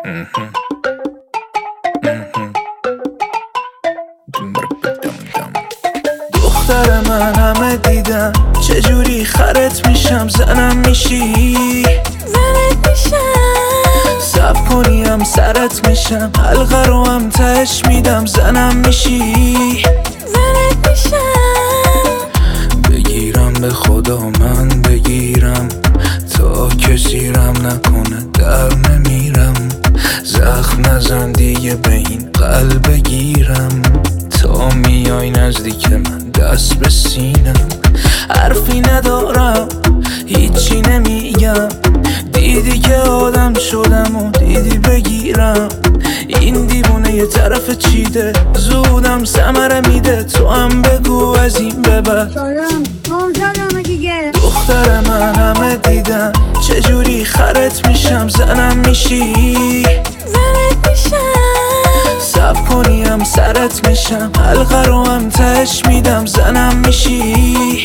دختر من همه دیدم چجوری خرت میشم زنم میشی سب کنیم سرت میشم حلقه رو هم تهش میدم زنم میشی بگیرم به خدا من بگیرم تا کسیرم نکنه در نمیرم زخم نزن دیگه به این قلب بگیرم تا میای نزدیک من دست به سینم حرفی ندارم هیچی نمیگم دیدی که آدم شدم و دیدی بگیرم این دیوونه یه طرف چیده زودم ثمره میده تو هم بگو از این ببر دختر من همه دیدم چجوری خرت میشم زنم میشی سب کنیم سرت میشم حلقه رو هم تهش میدم زنم میشی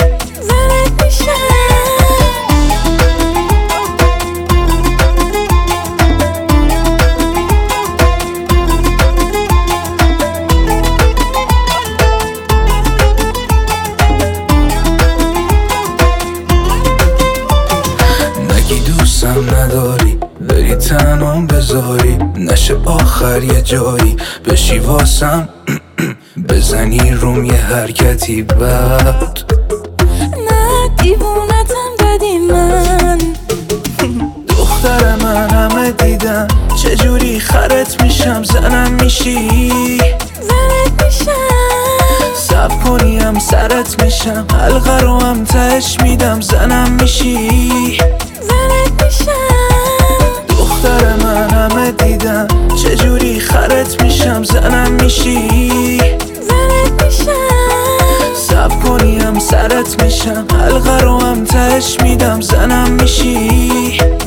دوستم نداری بری تنام بذاری نشه آخر یه جایی بشی واسم بزنی روم یه حرکتی بعد نه دیوونتم دادی من دختر من همه دیدم چجوری خرت میشم زنم میشی سب کنیم سرت میشم حلقه رو هم تهش میدم زنم میشی دختر من همه دیدم چجوری خرت میشم زنم میشی سب کنیم سرت میشم حلقه رو هم تهش میدم زنم میشی